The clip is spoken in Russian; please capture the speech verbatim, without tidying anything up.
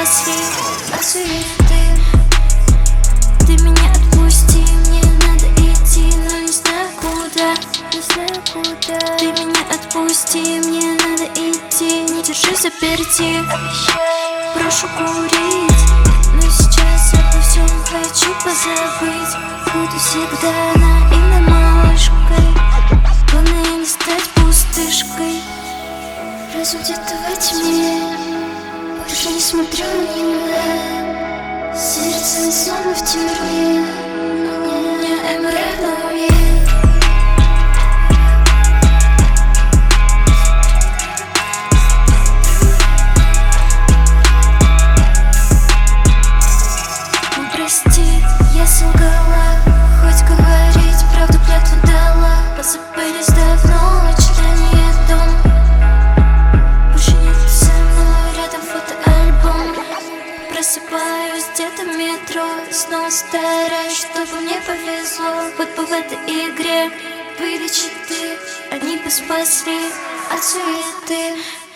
спасли от суеты. Ты меня отпусти, мне надо идти, но не знаю куда, не знаю куда. Ты меня отпусти, мне надо идти, не держи заперти. Прошу курить, но сейчас обо всем хочу позабыть. Буду всегда наивной малышкой, главное не стать пустышкой. Разум где-то во тьме, больше не смотрю на него. Сердце снова в тюрьме, у меня эм эр эф на уме. Ну прости, я солгала, хоть говорить правду клятву дала. Позабылись давно, ожидание дома. Больше нет со мной, рядом фотоальбом. Просыпаюсь где-то в метро, снова стараюсь, чтобы мне повезло. Вот бы в этой игре были читы, они бы спасли от суеты.